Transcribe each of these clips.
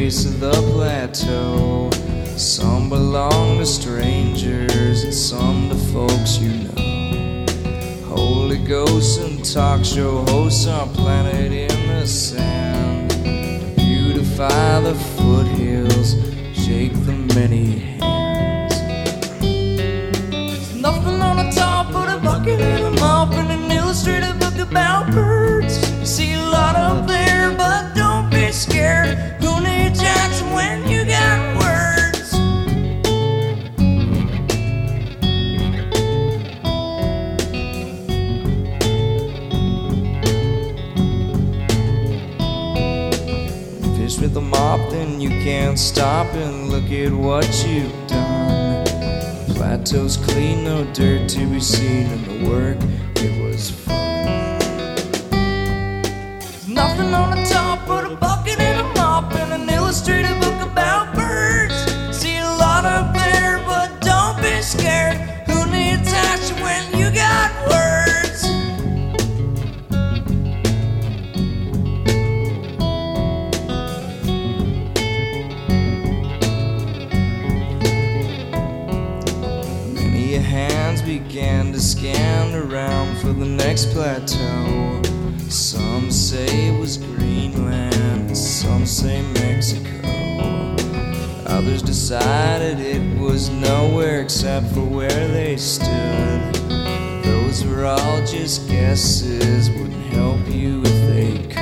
base of the plateau. Some belong to strangers and some to folks you know. Holy ghosts and talk show hosts are planted in the sand. Beautify the foothills, shake the many hands. There's nothing on the top but a bucket and a mop and an illustrated book about birds. You see a lot up there, but don't be scared. Who needs Jackson when you got words? Fish with a mop, then you can't stop and look at what you've done. Plateau's clean, no dirt to be seen, and the work, it was fun. There's nothing on the top but a bucket and a mop and an illustrated book about birds. See a lot up there, but don't be scared. Who needs action when you got words? Many hands began to scan around for the next plateau. Some say it was Greenland, some say Mexico. Others decided it was nowhere except for where they stood. Those were all just guesses, wouldn't help you if they could.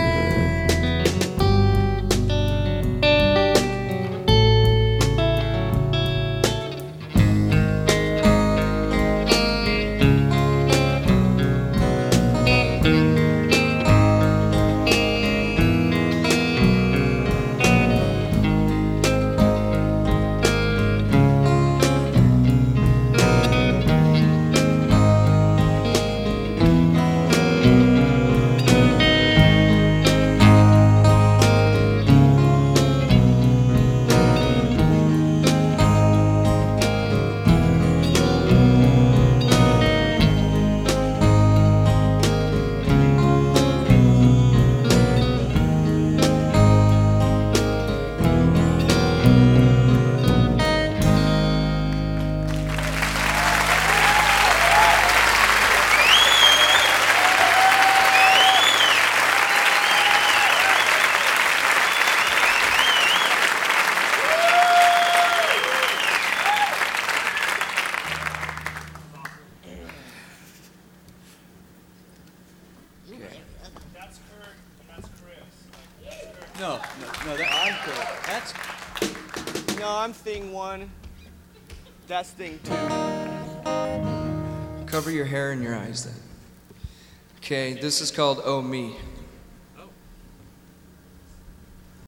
That's Kurt and that's Chris. No, I'm Kurt. I'm thing one. That's thing two. Cover your hair and your eyes then. Okay, this is called Oh Me.